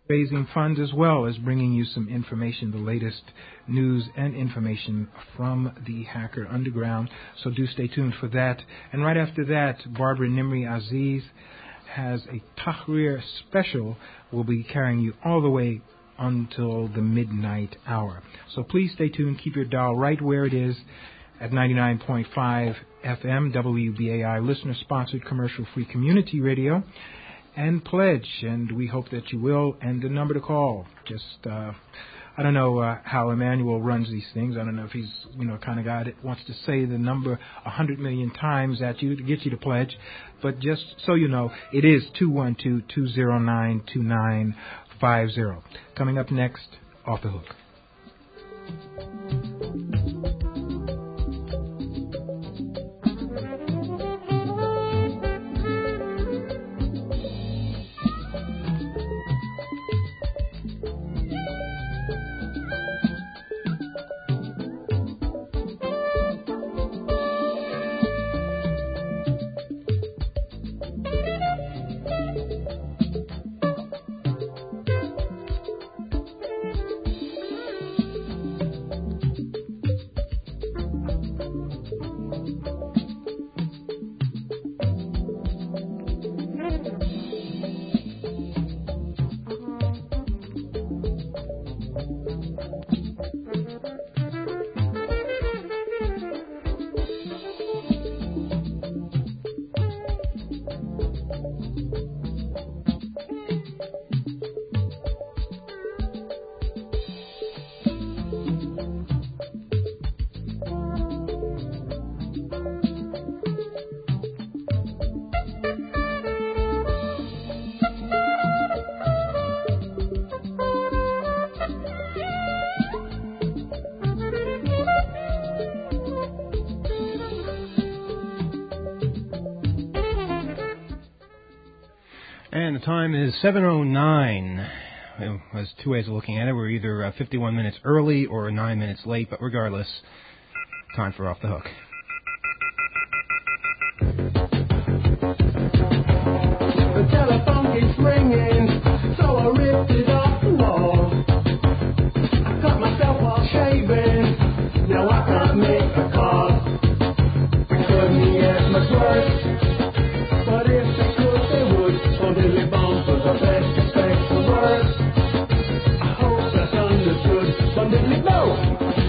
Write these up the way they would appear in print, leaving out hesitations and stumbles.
raising funds as well as bringing you some information, the latest news and information from the Hacker Underground. So do stay tuned for that. And right after that, Barbara Nimri Aziz has a Tahrir special. We'll be carrying you all the way until the midnight hour. So please stay tuned. Keep your dial right where it is at 99.5 FM, WBAI, listener-sponsored, commercial-free community radio. And pledge, and we hope that you will. And the number to call, I don't know how Emmanuel runs these things. I don't know if he's, kind of guy that wants to say the number 100 million times at you to get you to pledge. But just so you know, it is 212-209-2950. Coming up next, Off the Hook. And the time is 7:09. There's two ways of looking at it. We're either 51 minutes early or 9 minutes late, but regardless, time for Off the Hook. The telephone keeps ringing, so I ripped it off the wall. I cut myself while shaving, now I can't make a call. Couldn't get much worse, but if they could, they would. So Dilly Bones was the best, expect the worst. I hope that's understood, but Dilly Bones.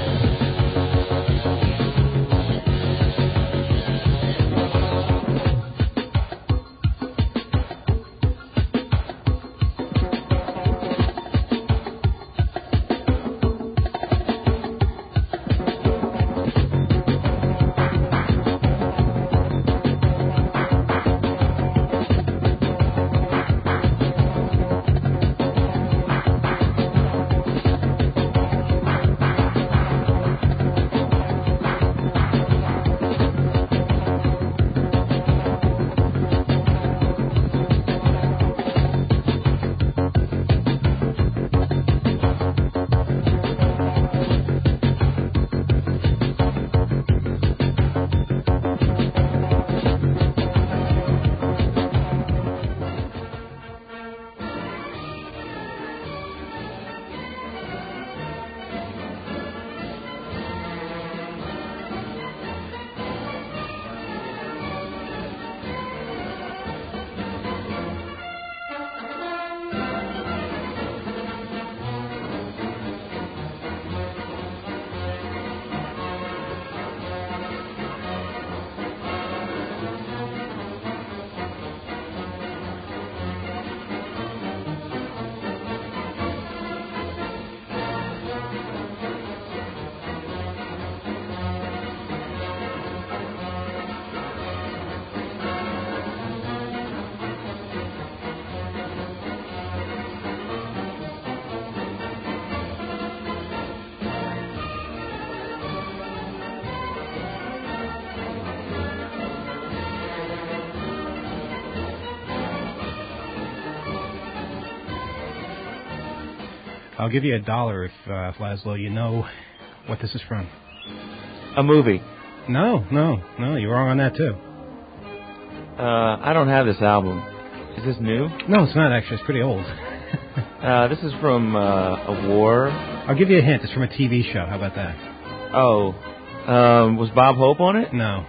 I'll give you $1 if Laszlo, you know what this is from. A movie. No, you're wrong on that too. I don't have this album. Is this new? No, it's not actually. It's pretty old. This is from a war. I'll give you a hint. It's from a TV show. How about that? Oh, was Bob Hope on it? No.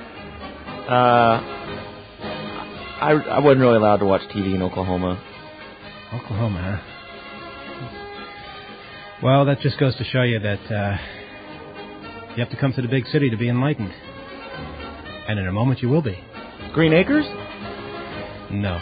I wasn't really allowed to watch TV in Oklahoma. Oklahoma, huh? Well, that just goes to show you that you have to come to the big city to be enlightened. And in a moment you will be. Green Acres? No.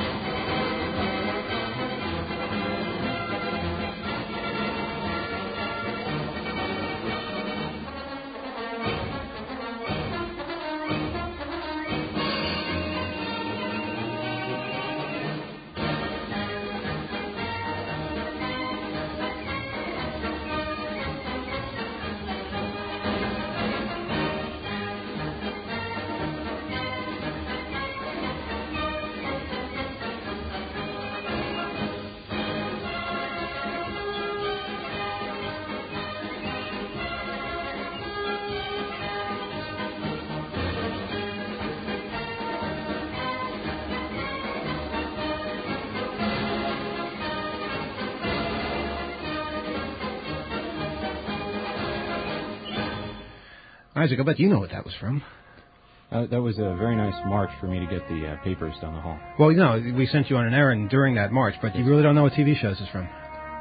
Isaac, I bet you know what that was from. That was a very nice march for me to get the papers down the hall. Well, we sent you on an errand during that march, but you really don't know what TV show this is from.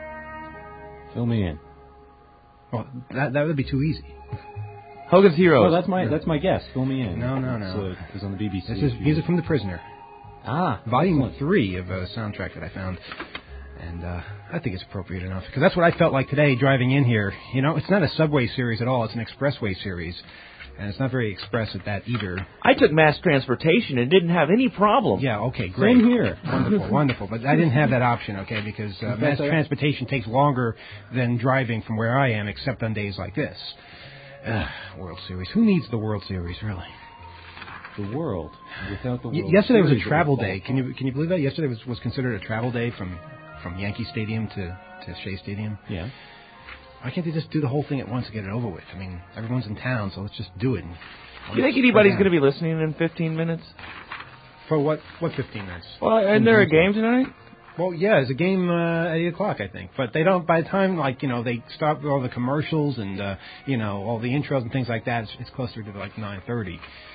Fill me in. Well, that would be too easy. Hogan's Heroes. Well, that's my guess. Fill me in. No. It's on the BBC. This is Music from the Prisoner. Volume excellent. 3 of a soundtrack that I found. And I think it's appropriate enough. Because that's what I felt like today driving in here. It's not a subway series at all. It's an expressway series. And it's not very express at that either. I took mass transportation and didn't have any problem. Yeah, okay, great. Same here. Wonderful. But I didn't have that option, okay, because mass transportation takes longer than driving from where I am, except on days like this. World Series. Who needs the World Series, really? The world. Without the world. Yesterday was a travel day. Can you believe that? Yesterday was considered a travel day from Yankee Stadium to Shea Stadium. Yeah. Why can't they just do the whole thing at once and get it over with? I mean, everyone's in town, so let's just do it. Do you think anybody's going to be listening in 15 minutes? For what 15 minutes? Well, isn't there a game tonight? Well, yeah, there's a game at 8 o'clock, I think. But they don't, by the time, they stop with all the commercials and, all the intros and things like that, it's closer to 9:30.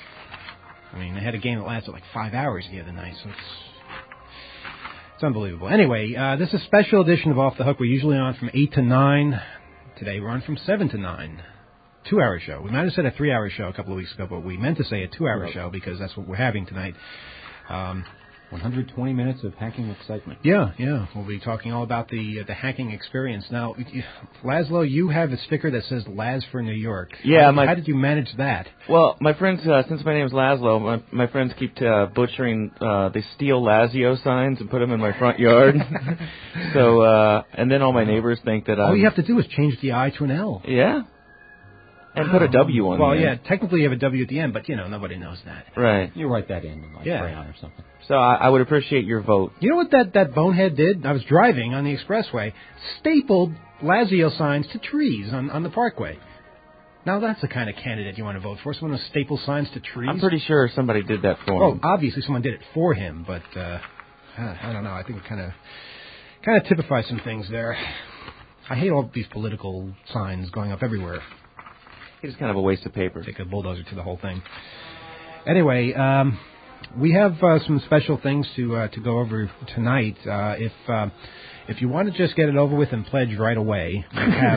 I mean, they had a game that lasted 5 hours the other night, so it's unbelievable. Anyway, this is a special edition of Off the Hook. We're usually on from 8 to 9. Today we're on from 7 to 9. 2-hour show. We might have said a 3-hour show a couple of weeks ago, but we meant to say a 2-hour show because that's what we're having tonight. 120 minutes of hacking excitement. Yeah. We'll be talking all about the hacking experience. Now, Laszlo, you have a sticker that says Laz for New York. Yeah. How did you manage that? Well, my friends, since my name's Laszlo, my friends keep butchering, they steal Lazio signs and put them in my front yard. So, and then all my neighbors think that all you have to do is change the I to an L. Yeah. And put a W on it. Well, yeah, technically you have a W at the end, but, nobody knows that. Right. You write that in crayon or something. So I would appreciate your vote. You know what that bonehead did? I was driving on the expressway, stapled Lazio signs to trees on the parkway. Now that's the kind of candidate you want to vote for, someone who staples signs to trees. I'm pretty sure somebody did that for him. Oh, obviously someone did it for him, but I don't know. I think it kind of typifies some things there. I hate all these political signs going up everywhere. It's kind of a waste of paper. Take a bulldozer to the whole thing. Anyway, we have some special things to go over tonight. If you want to just get it over with and pledge right away, we have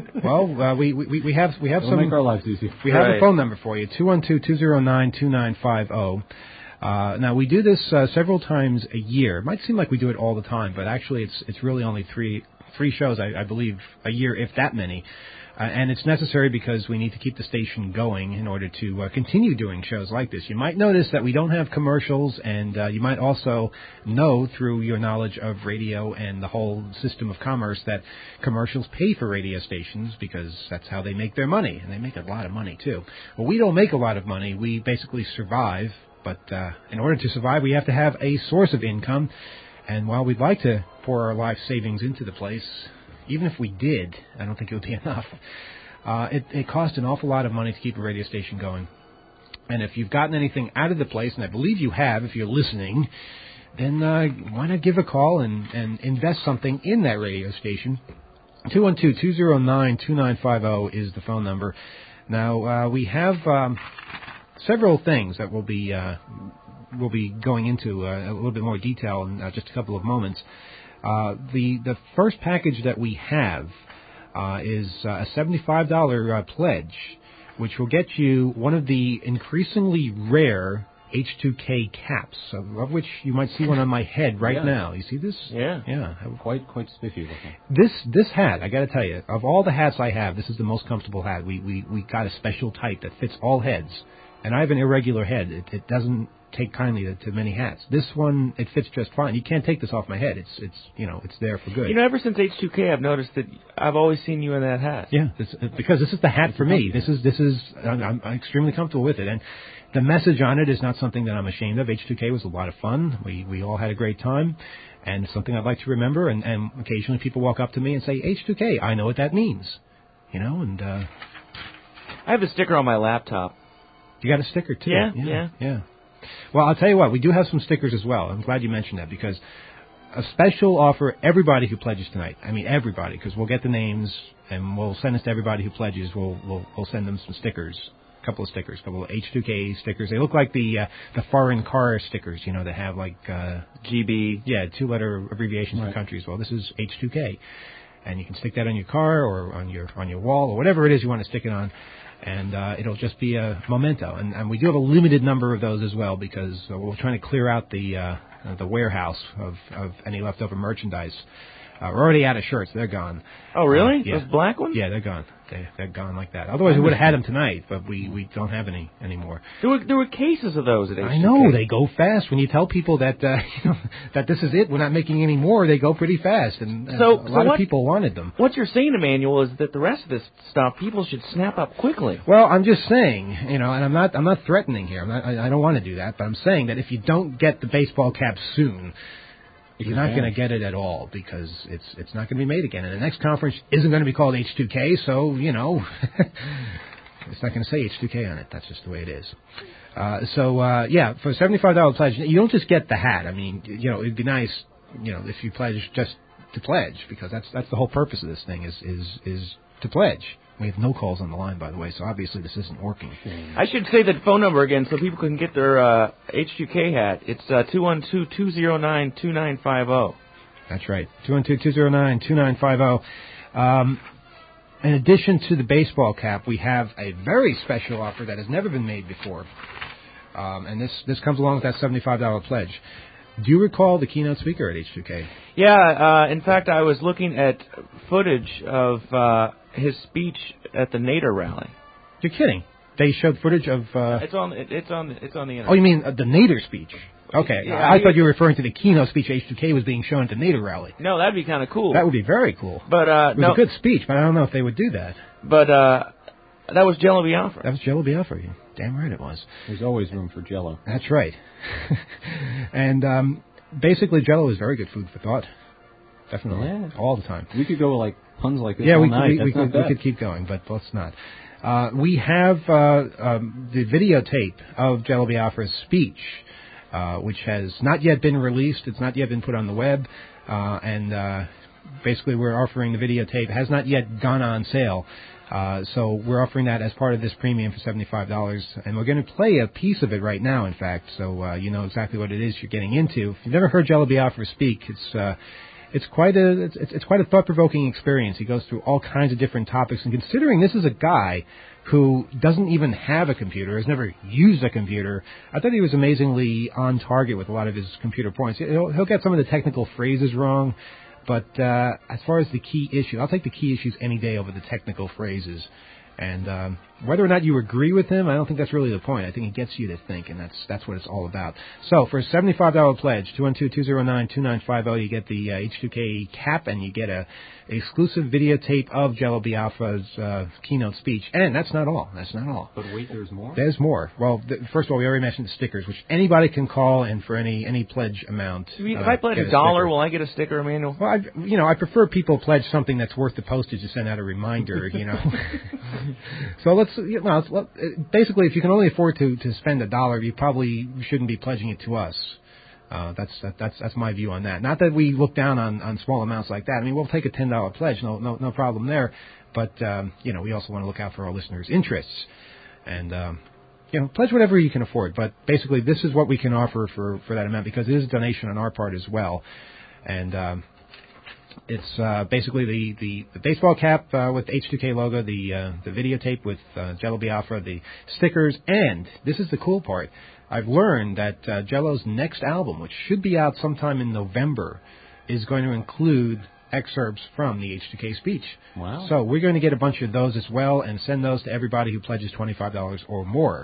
we have It'll some make our lives easier. We have a phone number for you, 212-209-2950. Now we do this several times a year. It might seem like we do it all the time, but actually it's really only three shows, I believe, a year, if that many. And it's necessary because we need to keep the station going in order to continue doing shows like this. You might notice that we don't have commercials, and you might also know through your knowledge of radio and the whole system of commerce that commercials pay for radio stations because that's how they make their money, and they make a lot of money too. Well, we don't make a lot of money. We basically survive, but in order to survive, we have to have a source of income. And while we'd like to pour our life savings into the place, even if we did, I don't think it would be enough. It costs an awful lot of money to keep a radio station going. And if you've gotten anything out of the place, and I believe you have if you're listening, then why not give a call and invest something in that radio station? 212-209-2950 is the phone number. Now, we have several things that we'll be going into a little bit more detail in just a couple of moments. The first package that we have is a $75 pledge, which will get you one of the increasingly rare H2K caps, of which you might see one on my head right now. You see this? Yeah. Yeah. Quite spiffy looking. This hat, I got to tell you, of all the hats I have, this is the most comfortable hat. We got a special type that fits all heads, and I have an irregular head. It doesn't take kindly to many hats. This one, it fits just fine. You can't take this off my head. It's there for good. Ever since H2K, I've noticed that I've always seen you in that hat. Yeah, because this is the hat for me. I'm extremely comfortable with it, and the message on it is not something that I'm ashamed of. H2K was a lot of fun. We all had a great time, and something I'd like to remember. And occasionally people walk up to me and say, H2K, I know what that means. And I have a sticker on my laptop. You got a sticker too. Yeah. Well, I'll tell you what, we do have some stickers as well. I'm glad you mentioned that, because a special offer, everybody who pledges tonight. I mean, everybody, because we'll get the names and we'll send this to everybody who pledges. We'll send them some stickers, a couple of H2K stickers. They look like the foreign car stickers, that have like GB. Yeah, 2-letter abbreviations for countries. Well, this is H2K, and you can stick that on your car or on your wall or whatever it is you want to stick it on. And it'll just be a memento. And we do have a limited number of those as well, because we're trying to clear out the warehouse of any leftover merchandise. We're already out of shirts. They're gone. Oh, really? Yeah. Those black ones? Yeah, they're gone. They're gone like that. Otherwise, we would have had them tonight, but we don't have any anymore. There were cases of those at H2K. I know. They go fast. When you tell people that that this is it, we're not making any more, they go pretty fast. And a lot of people wanted them. What you're saying, Emmanuel, is that the rest of this stuff, people should snap up quickly. Well, I'm just saying, and I'm not threatening here. I don't want to do that, but I'm saying that if you don't get the baseball cap soon, you're not going to get it at all, because it's not going to be made again. And the next conference isn't going to be called H2K, so, it's not going to say H2K on it. That's just the way it is. For a $75 pledge, you don't just get the hat. I mean, it'd be nice, if you pledge just to pledge, because that's the whole purpose of this thing is to pledge. We have no calls on the line, by the way, so obviously this isn't working. I should say that phone number again so people can get their H2K hat. It's 212-209-2950. That's right, 212-209-2950. In addition to the baseball cap, we have a very special offer that has never been made before. And this comes along with that $75 pledge. Do you recall the keynote speaker at H2K? Yeah, in fact, I was looking at footage of his speech at the Nader rally. You're kidding. They showed footage of... It's on the internet. Oh, you mean the Nader speech? Okay, Yeah, I thought you were referring to the keynote speech H2K was being shown at the Nader rally. No, that'd be kind of cool. That would be very cool. But it was a good speech, but I don't know if they would do that. But that was Jello Biafra. That was Jello Biafra. Damn right it was. There's always room for Jello. That's right. And basically, Jello is very good food for thought. Definitely, all the time. We could go like puns like this all night. we could keep going, but let's not. We have the videotape of Jello Biafra's speech, which has not yet been released. It's not yet been put on the web, and basically we're offering the videotape. It has not yet gone on sale. So we're offering that as part of this premium for $75, and we're going to play a piece of it right now, in fact, so you know exactly what it is you're getting into. If you've never heard Jello Biafra speak, it's quite a thought-provoking experience. He goes through all kinds of different topics, and considering this is a guy who doesn't even have a computer, has never used a computer, I thought he was amazingly on target with a lot of his computer points. He'll get some of the technical phrases wrong, but as far as the key issue, I'll take the key issues any day over the technical phrases. And whether or not you agree with him, I don't think that's really the point. I think he gets you to think, and that's what it's all about. So for a $75 pledge, 212-209-2950, you get the H2K cap, and you get a exclusive videotape of Jello Biafra's keynote speech. And that's not all. That's not all. But wait, there's more? There's more. Well, first of all, we already mentioned the stickers, which anybody can call in for any pledge amount. If I pledge $1, will I get a sticker, Emmanuel? Well, I prefer people pledge something that's worth the postage to send out a reminder, So basically, if you can only afford to spend $1, you probably shouldn't be pledging it to us. That's my view on that. Not that we look down on small amounts like that. I mean, we'll take a $10 pledge, no problem there. But we also want to look out for our listeners' interests, and pledge whatever you can afford. But basically, this is what we can offer for that amount, because it is a donation on our part as well, and it's basically the baseball cap with the H2K logo, the videotape with Jello Biafra, the stickers, and this is the cool part. I've learned that Jello's next album, which should be out sometime in November, is going to include excerpts from the H2K speech. Wow. So we're going to get a bunch of those as well and send those to everybody who pledges $25 or more.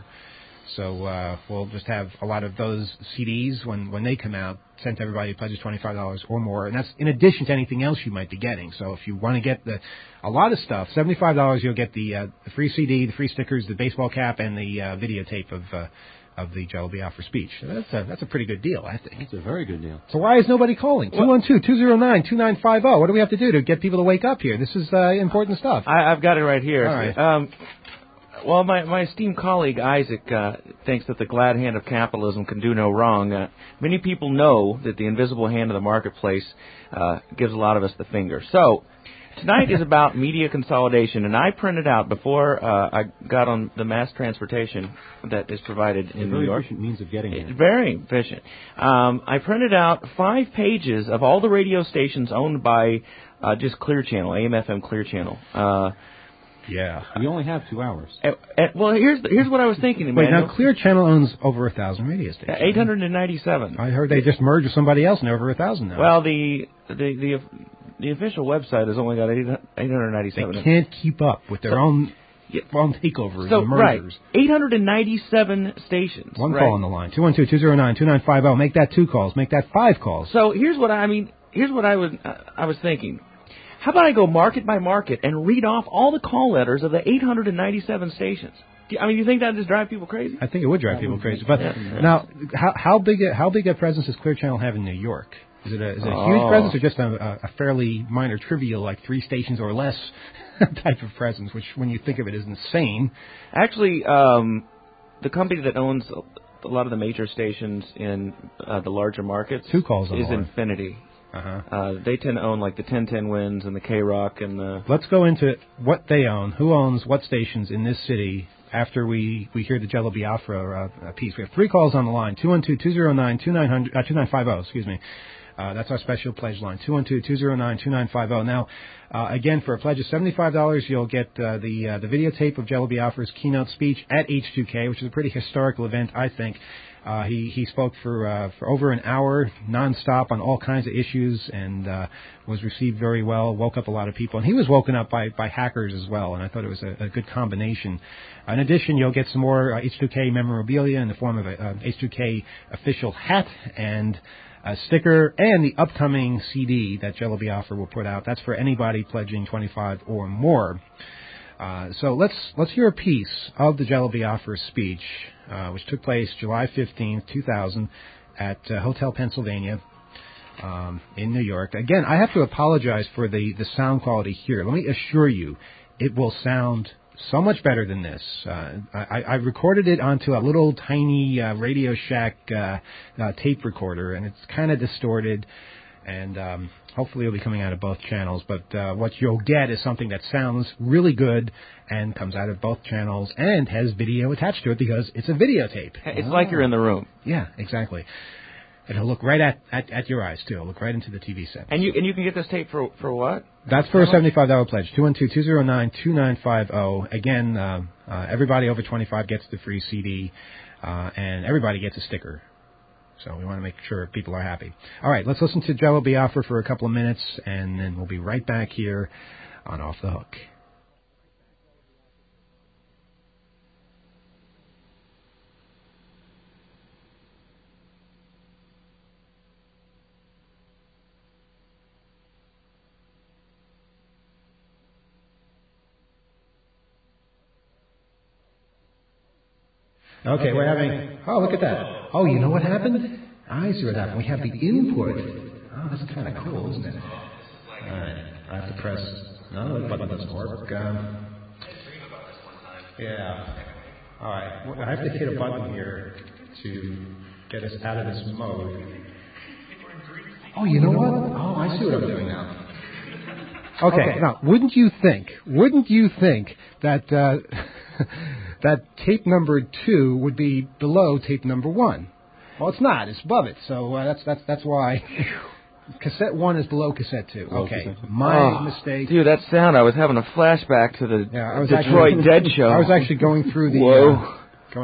So we'll just have a lot of those CDs when they come out sent to everybody who pledges $25 or more. And that's in addition to anything else you might be getting. So if you want to get a lot of stuff, $75, you'll get the free CD, the free stickers, the baseball cap, and the videotape of the Jello Biafra speech. That's a pretty good deal, I think. It's a very good deal. So why is nobody calling? 212-209-2950. What do we have to do to get people to wake up here? This is important stuff. I've got it right here. All right. Well, my esteemed colleague Isaac thinks that the glad hand of capitalism can do no wrong. Many people know that the invisible hand of the marketplace gives a lot of us the finger. So tonight is about media consolidation, and I printed out before I got on the mass transportation that is provided in New York. Very efficient means of getting there. Very efficient. I printed out 5 pages of all the radio stations owned by just Clear Channel, AM/FM Clear Channel. Yeah. You only have 2 hours. Well, here's what I was thinking. Wait, now Clear Channel owns over 1,000 radio stations. 897. I heard they just merged with somebody else and they're over 1,000 now. Well, the official website has only got 897. They can't keep up with their own takeovers and mergers. Right, 897 stations. One call on the line. 212-209-2950. Make that 2 calls. Make that 5 calls. So here's what I was thinking. How about I go market by market and read off all the call letters of the 897 stations? I mean, you think that would just drive people crazy? I think it would drive people crazy. But now, how big a presence does Clear Channel have in New York? Is it a huge presence or just a fairly minor, trivial, like 3 stations or less type of presence, which, when you think of it, is insane? Actually, the company that owns a lot of the major stations in the larger markets 2 calls on is the line. Infinity. Uh-huh. They tend to own like the 1010 Winds and the K-Rock and the... Let's go into what they own. Who owns what stations in this city after we hear the Jello Biafra piece. We have 3 calls on the line. 212-209-2950, excuse me. That's our special pledge line, 212-209-2950. Now, again, for a pledge of $75, you'll get the videotape of Jello Biafra's keynote speech at H2K, which is a pretty historical event, I think. He spoke for over an hour, nonstop, on all kinds of issues, and was received very well, woke up a lot of people. And he was woken up by hackers as well, and I thought it was a good combination. In addition, you'll get some more H2K memorabilia in the form of a H2K official hat and a sticker, and the upcoming CD that Jello Biafra will put out. That's for anybody pledging $25 or more. So let's hear a piece of the Jello Biafra speech, which took place July 15th, 2000, at Hotel Pennsylvania in New York. Again, I have to apologize for the sound quality here. Let me assure you, it will sound so much better than this. I recorded it onto a little tiny Radio Shack tape recorder, and it's kind of distorted, and hopefully it'll be coming out of both channels. But what you'll get is something that sounds really good and comes out of both channels and has video attached to it because it's a videotape. It's like you're in the room. Yeah, exactly. It'll look right at your eyes, too. It'll look right into the TV set. And you can get this tape for what? That's for a $75 pledge. 212-209-2950. Again, everybody over 25 gets the free CD, and everybody gets a sticker. So we want to make sure people are happy. All right, let's listen to Jello Biafra for a couple of minutes, and then we'll be right back here on Off the Hook. Okay, we're having... Oh, look at that. Oh, you know what happened? I see what happened. We have the input. Oh, that's kind of cool, isn't it? All right, I have to press... No, the button doesn't work. Yeah. All right, I have to hit a button here to get us out of this mode. Oh, you know what? Oh, I see what I'm doing now. Okay, now, wouldn't you think that that tape number 2 would be below tape number 1? Well, it's not. It's above it. So that's why cassette 1 is below cassette 2. Okay, my mistake. Dude, that sound! I was having a flashback to the Detroit Dead show. I was actually going through the. Whoa.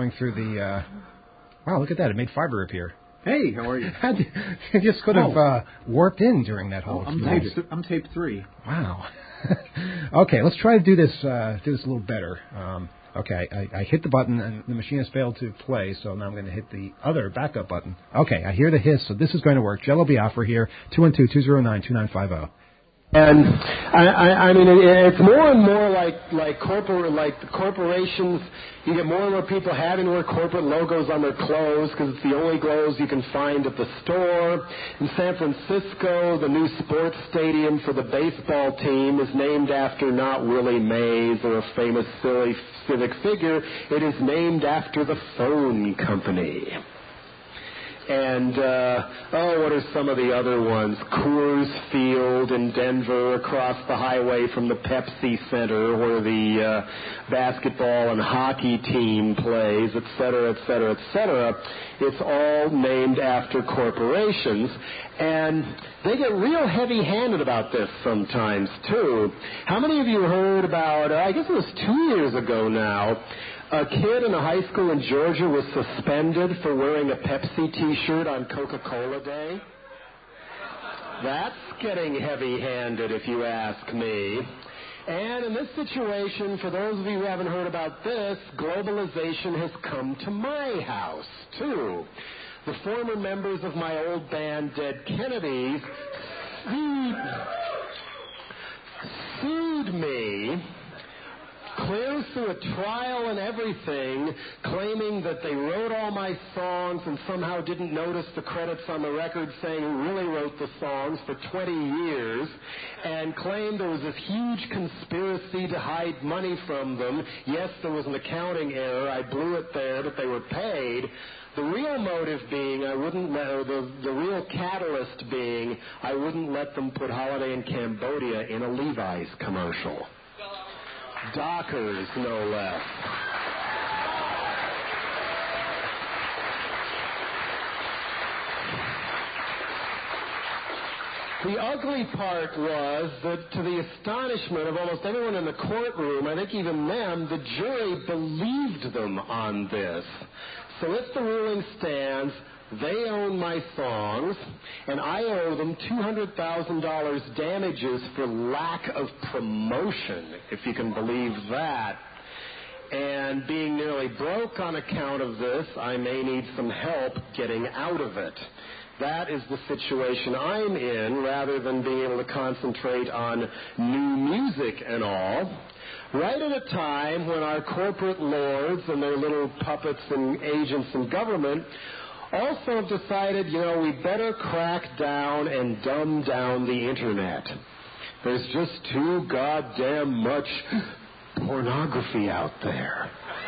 Wow, look at that! It made fiber appear. Hey, how are you? You just could have warped in during that whole. I'm tape 3. Wow. Okay, let's try to do this a little better. Okay, I hit the button and the machine has failed to play, so now I'm going to hit the other backup button. Okay, I hear the hiss, so this is going to work. Jello Biafra here, 212-209-2950. And I mean, it's more and more like the corporations. You get more and more people having to wear corporate logos on their clothes because it's the only clothes you can find at the store. In San Francisco, the new sports stadium for the baseball team is named after not Willie Mays or a famous silly civic figure. It is named after the phone company. And, what are some of the other ones? Coors Field in Denver, across the highway from the Pepsi Center where the basketball and hockey team plays, et cetera, et cetera, et cetera. It's all named after corporations. And they get real heavy-handed about this sometimes, too. How many of you heard about, I guess it was 2 years ago now, a kid in a high school in Georgia was suspended for wearing a Pepsi T-shirt on Coca-Cola Day? That's getting heavy-handed, if you ask me. And in this situation, for those of you who haven't heard about this, globalization has come to my house, too. The former members of my old band, Dead Kennedys, sued me, clear through a trial and everything, claiming that they wrote all my songs and somehow didn't notice the credits on the record saying who really wrote the songs for 20 years, and claimed there was this huge conspiracy to hide money from them. Yes, there was an accounting error. I blew it there, but they were paid. The real motive being, the real catalyst being, I wouldn't let them put Holiday in Cambodia in a Levi's commercial. Dockers, no less. The ugly part was that, to the astonishment of almost everyone in the courtroom, I think even them, the jury believed them on this. So if the ruling stands, they own my songs, and I owe them $200,000 damages for lack of promotion, if you can believe that. And being nearly broke on account of this, I may need some help getting out of it. That is the situation I'm in, rather than being able to concentrate on new music and all. Right at a time when our corporate lords and their little puppets and agents in government also have decided, we better crack down and dumb down the Internet. There's just too goddamn much pornography out there.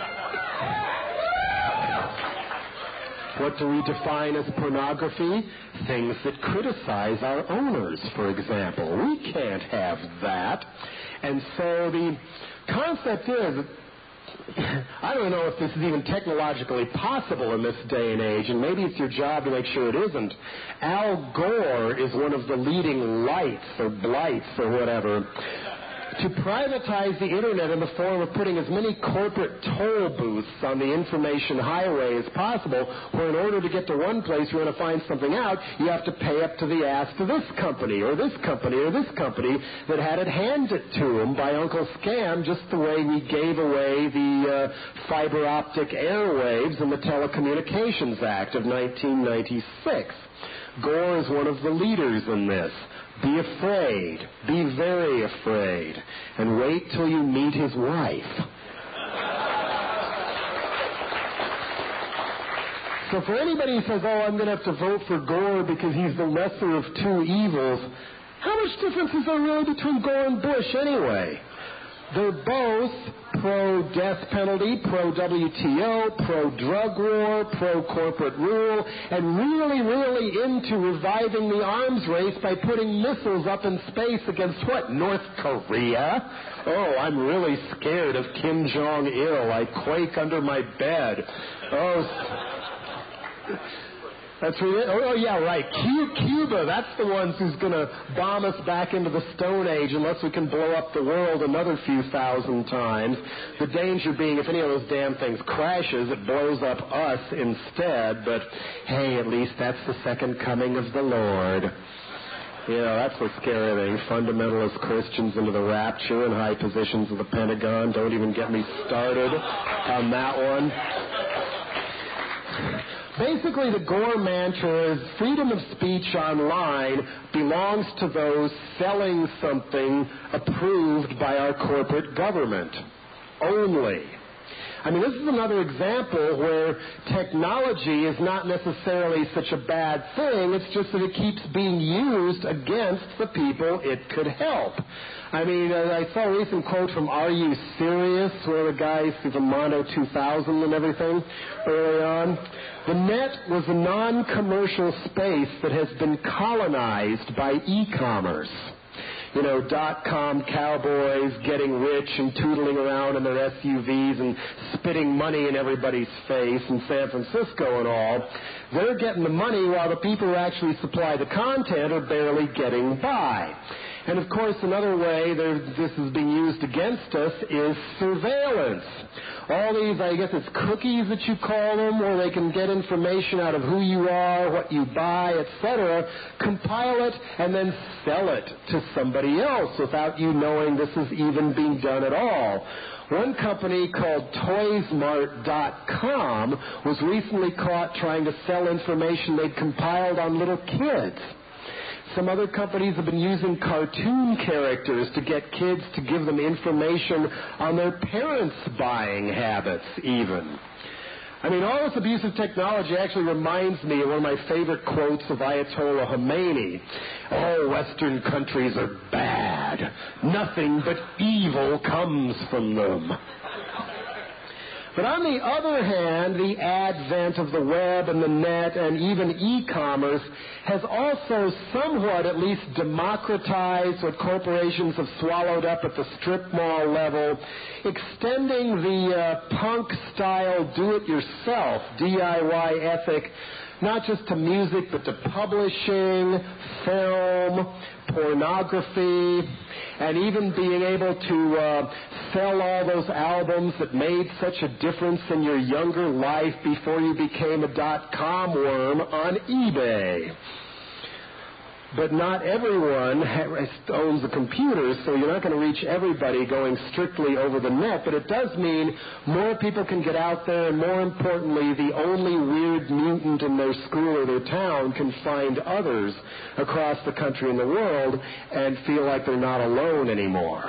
What do we define as pornography? Things that criticize our owners, for example. We can't have that. And so the concept is, I don't know if this is even technologically possible in this day and age, and maybe it's your job to make sure it isn't. Al Gore is one of the leading lights or blights or whatever to privatize the Internet in the form of putting as many corporate toll booths on the information highway as possible, where in order to get to one place you want to find something out, you have to pay up to the ass to this company or this company or this company that had it handed to them by Uncle Scam, just the way we gave away the fiber optic airwaves in the Telecommunications Act of 1996. Gore is one of the leaders in this. Be afraid. Be very afraid. And wait till you meet his wife. So for anybody who says, I'm going to have to vote for Gore because he's the lesser of two evils, how much difference is there really between Gore and Bush anyway? They're both pro-death penalty, pro-WTO, pro-drug war, pro-corporate rule, and really, really into reviving the arms race by putting missiles up in space against what? North Korea? Oh, I'm really scared of Kim Jong-il. I quake under my bed. That's really, yeah, right. Cuba, that's the ones who's going to bomb us back into the Stone Age unless we can blow up the world another few thousand times. The danger being if any of those damn things crashes, it blows up us instead. But, hey, at least that's the second coming of the Lord. That's the scary thing. Fundamentalist Christians into the rapture and high positions of the Pentagon. Don't even get me started on that one. Basically, the Gore mantra is freedom of speech online belongs to those selling something approved by our corporate government only. I mean, this is another example where technology is not necessarily such a bad thing. It's just that it keeps being used against the people it could help. I mean, I saw a recent quote from Are You Serious, one of the guys through the Mondo 2000 and everything early on. The net was a non-commercial space that has been colonized by e-commerce. .com cowboys getting rich and tootling around in their SUVs and spitting money in everybody's face in San Francisco and all. They're getting the money while the people who actually supply the content are barely getting by. And, of course, another way this is being used against us is surveillance. All these, I guess it's cookies that you call them, where they can get information out of who you are, what you buy, etc., compile it, and then sell it to somebody else without you knowing this is even being done at all. One company called ToysMart.com was recently caught trying to sell information they'd compiled on little kids. Some other companies have been using cartoon characters to get kids to give them information on their parents' buying habits, even. I mean, all this abuse of technology actually reminds me of one of my favorite quotes of Ayatollah Khomeini. Oh, Western countries are bad. Nothing but evil comes from them. But on the other hand, the advent of the web and the net and even e-commerce has also somewhat at least democratized what corporations have swallowed up at the strip mall level, extending the punk-style do-it-yourself, DIY ethic, not just to music, but to publishing, film, pornography, and even being able to sell all those albums that made such a difference in your younger life before you became a .com worm on eBay. But not everyone owns a computer, so you're not going to reach everybody going strictly over the net. But it does mean more people can get out there, and more importantly, the only weird mutant in their school or their town can find others across the country and the world and feel like they're not alone anymore.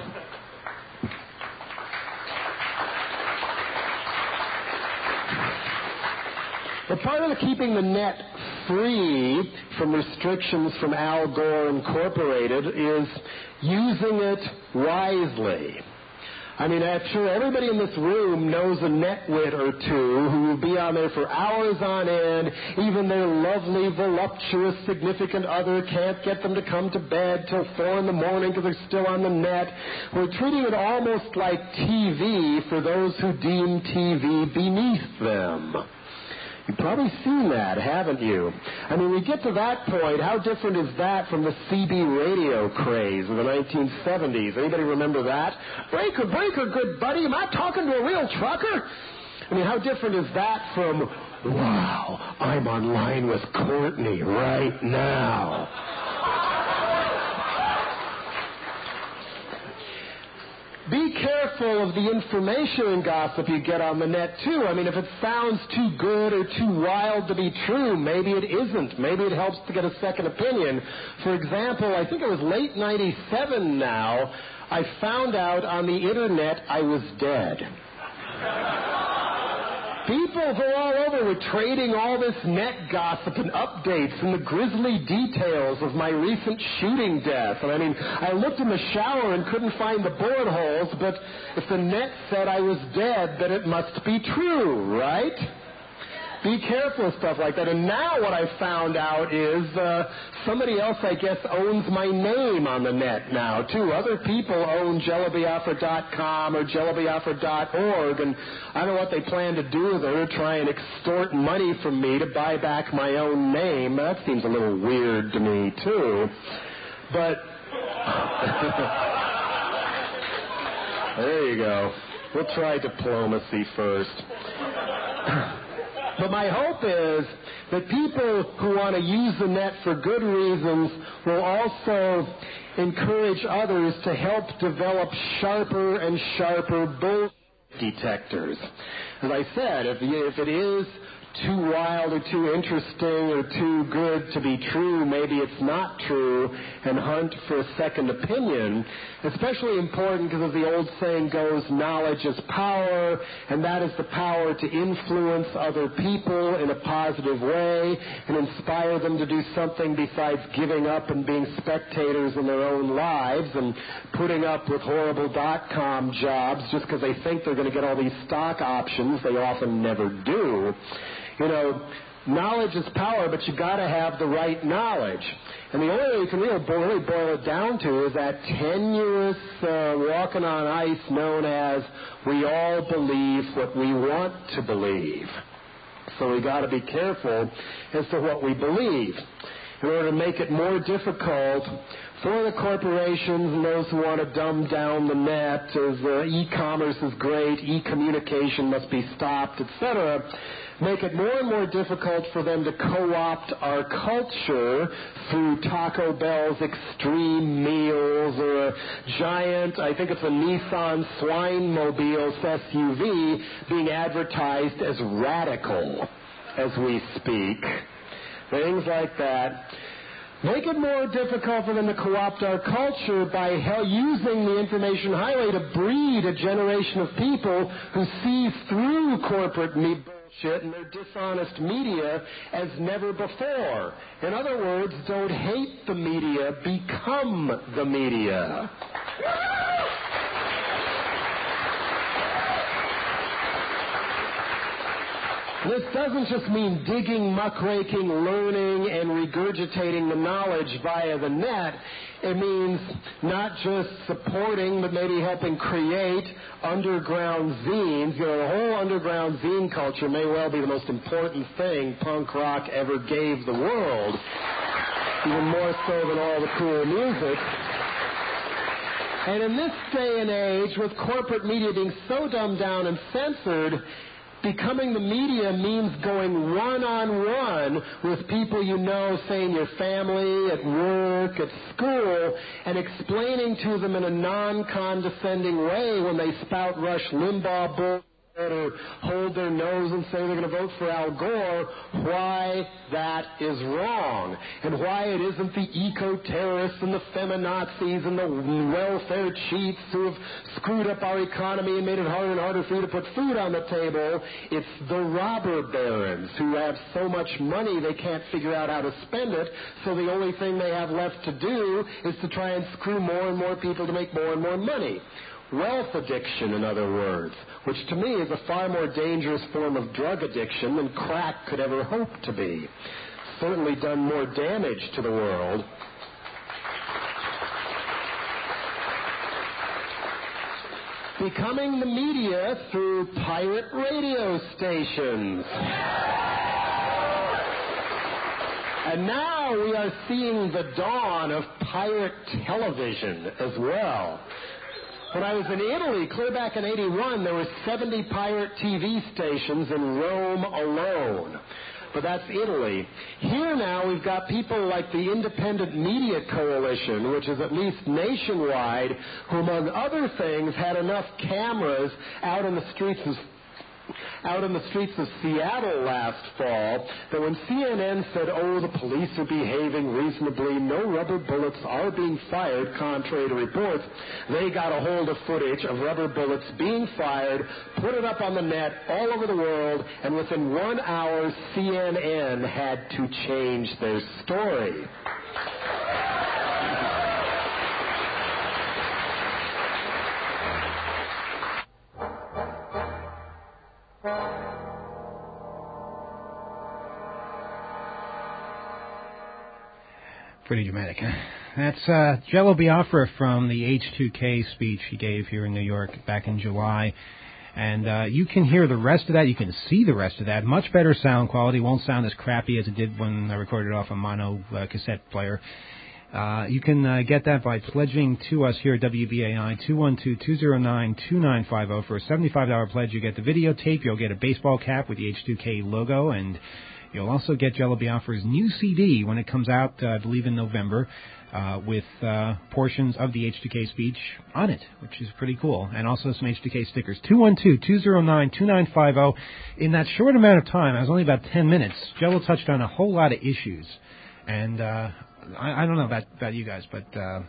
But part of the keeping the net free from restrictions from Al Gore Incorporated is using it wisely. I mean, I'm sure everybody in this room knows a netwit or two who will be on there for hours on end. Even their lovely, voluptuous, significant other can't get them to come to bed till 4 in the morning because they're still on the net. We're treating it almost like TV for those who deem TV beneath them. You've probably seen that, haven't you? I mean, we get to that point, how different is that from the CB radio craze of the 1970s? Anybody remember that? Breaker, breaker, good buddy, am I talking to a real trucker? I mean, how different is that from, wow, I'm online with Courtney right now? Be careful of the information and gossip you get on the net, too. I mean, if it sounds too good or too wild to be true, maybe it isn't. Maybe it helps to get a second opinion. For example, I think it was late 97 now, I found out on the Internet I was dead. People who all over were trading all this net gossip and updates and the grisly details of my recent shooting death. And I mean, I looked in the shower and couldn't find the bullet holes, but if the net said I was dead, then it must be true, right? Be careful of stuff like that. And now what I found out is somebody else, I guess, owns my name on the net now, too. Other people own jellobiafra.com or jellobiafra.org, and I don't know what they plan to do with it, try and extort money from me to buy back my own name. That seems a little weird to me, too. But there you go. We'll try diplomacy first. But my hope is that people who want to use the net for good reasons will also encourage others to help develop sharper and sharper bullshit detectors. As I said, if it is too wild or too interesting or too good to be true, maybe it's not true, and hunt for a second opinion. Especially important because, as the old saying goes, knowledge is power, and that is the power to influence other people in a positive way and inspire them to do something besides giving up and being spectators in their own lives and putting up with horrible .com jobs just because they think they're going to get all these stock options. They often never do. You know, knowledge is power, but you got to have the right knowledge. And the only way you can really boil it down to is that tenuous walking on ice known as we all believe what we want to believe. So we got to be careful as to what we believe. In order to make it more difficult for the corporations and those who want to dumb down the net, as e-commerce is great, e-communication must be stopped, etc., make it more and more difficult for them to co-opt our culture through Taco Bell's extreme meals or a giant, I think it's a Nissan Swine-mobile SUV being advertised as radical as we speak. Things like that. Make it more difficult for them to co-opt our culture by using the information highway to breed a generation of people who see through corporate bullshit and their dishonest media as never before. In other words, don't hate the media, become the media. This doesn't just mean digging, muckraking, learning, and regurgitating the knowledge via the net. It means not just supporting, but maybe helping create underground zines. You know, the whole underground zine culture may well be the most important thing punk rock ever gave the world, even more so than all the cool music. And in this day and age, with corporate media being so dumbed down and censored, becoming the media means going one-on-one with people you know, say in your family, at work, at school, and explaining to them in a non-condescending way when they spout Rush Limbaugh bull or hold their nose and say they're going to vote for Al Gore, why that is wrong, and why it isn't the eco-terrorists and the feminazis and the welfare cheats who have screwed up our economy and made it harder and harder for you to put food on the table. It's the robber barons who have so much money they can't figure out how to spend it, so the only thing they have left to do is to try and screw more and more people to make more and more money. Wealth addiction, in other words, which to me is a far more dangerous form of drug addiction than crack could ever hope to be. Certainly done more damage to the world. Becoming the media through pirate radio stations. And now we are seeing the dawn of pirate television as well. When I was in Italy, clear back in '81, there were 70 pirate TV stations in Rome alone. But that's Italy. Here now we've got people like the Independent Media Coalition, which is at least nationwide, who among other things had enough cameras out in the streets out in the streets of Seattle last fall that when CNN said, oh, the police are behaving reasonably, no rubber bullets are being fired, contrary to reports, they got a hold of footage of rubber bullets being fired, put it up on the net all over the world, and within 1 hour, CNN had to change their story. Pretty dramatic, huh? That's Jello Biafra from the H2K speech he gave here in New York back in July. And you can hear the rest of that. You can see the rest of that. Much better sound quality. Won't sound as crappy as it did when I recorded it off a mono cassette player. You can get that by pledging to us here at WBAI, 212-209-2950. For a $75 pledge, you get the videotape. You'll get a baseball cap with the H2K logo, and you'll also get Jello Biafra's new CD when it comes out, I believe, in November, with portions of the H2K speech on it, which is pretty cool, and also some H2K stickers. 212-209-2950. In that short amount of time, it was only about 10 minutes, Jello touched on a whole lot of issues. And I don't know about you guys, but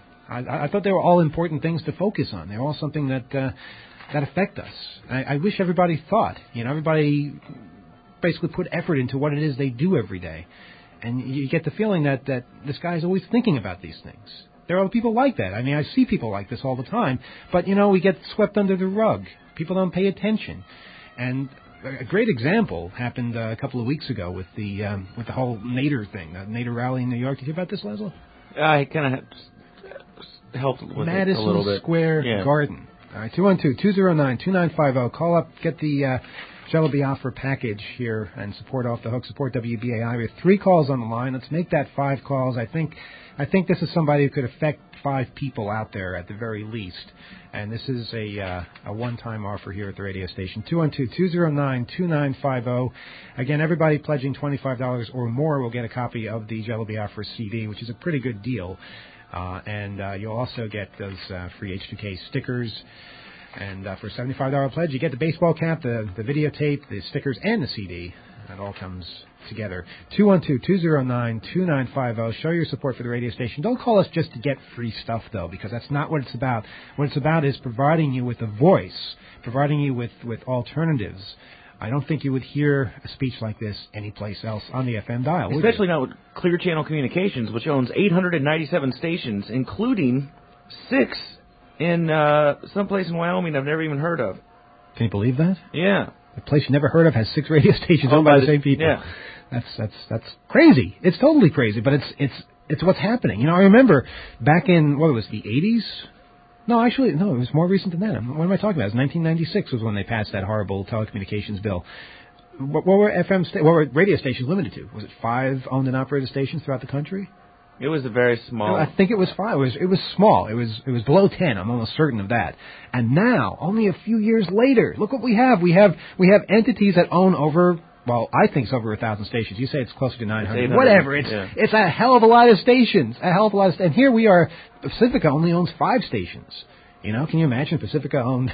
I thought they were all important things to focus on. They're all something that affect us. I wish everybody thought, everybody basically put effort into what it is they do every day. And you get the feeling that this guy's always thinking about these things. There are people like that. I mean, I see people like this all the time. But, we get swept under the rug. People don't pay attention. And a great example happened a couple of weeks ago with the whole Nader thing, the Nader rally in New York. Did you hear about this, Leslie? I kind of helped with Madison it a little bit. Square Garden. All right, 212-209-2950. Call up, get the Jello Biafra package here and support Off the Hook, support WBAI. We have 3 calls on the line. Let's make that 5 calls. I think this is somebody who could affect 5 people out there at the very least. And this is a one-time offer here at the radio station. 212-209-2950. Again, everybody pledging $25 or more will get a copy of the Jello Biafra CD, which is a pretty good deal. And you'll also get those free H2K stickers. And for a $75 pledge, you get the baseball cap, the videotape, the stickers, and the CD. That all comes together. 212-209-2950. Show your support for the radio station. Don't call us just to get free stuff, though, because that's not what it's about. What it's about is providing you with a voice, providing you with alternatives. I don't think you would hear a speech like this anyplace else on the FM dial, especially not with Clear Channel Communications, which owns 897 stations, including 6 in someplace in Wyoming I've never even heard of. Can you believe that? Yeah. A place you never heard of has 6 radio stations owned by the same people. Yeah. That's crazy. It's totally crazy, but it's what's happening. I remember back in, what was it, the 80s? No, actually, no, it was more recent than that. What am I talking about? It was 1996 was when they passed that horrible telecommunications bill. What were radio stations limited to? Was it 5 owned and operated stations throughout the country? It was a very small. I think it was 5. It was small. It was below 10. I'm almost certain of that. And now, only a few years later, look what we have. We have entities that own over. Well, I think it's over 1,000 stations. You say it's closer to 900. Whatever. It's a hell of a lot of stations. And here we are. Pacifica only owns 5 stations. Can you imagine Pacifica owned?